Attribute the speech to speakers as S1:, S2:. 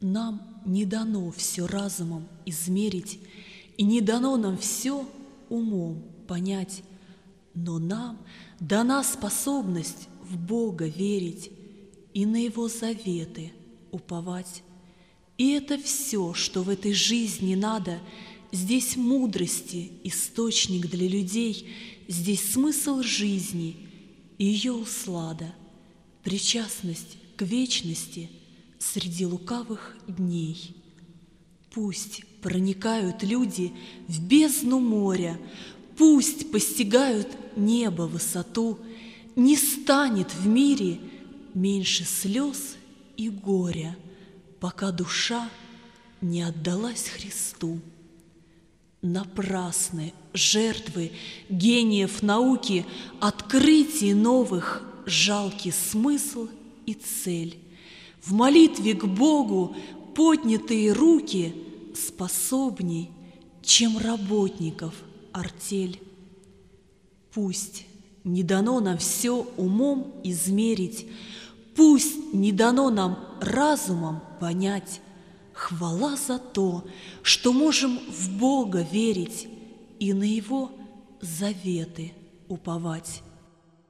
S1: Нам не дано все разумом измерить, и не дано нам все умом понять, но нам дана способность в Бога верить и на Его заветы уповать. И это все, что в этой жизни надо. Здесь мудрости, источник для людей, здесь смысл жизни и ее услада, причастность к вечности среди лукавых дней. Пусть проникают люди в бездну моря, пусть постигают небо высоту, не станет в мире меньше слез и горя, пока душа не отдалась Христу. Напрасны жертвы гениев науки, открытий новых жалкий смысл и цель. В молитве к Богу поднятые руки способней, чем работников артель. Пусть не дано нам все умом измерить, пусть не дано нам разумом понять. Хвала за то, что можем в Бога верить и на Его заветы уповать.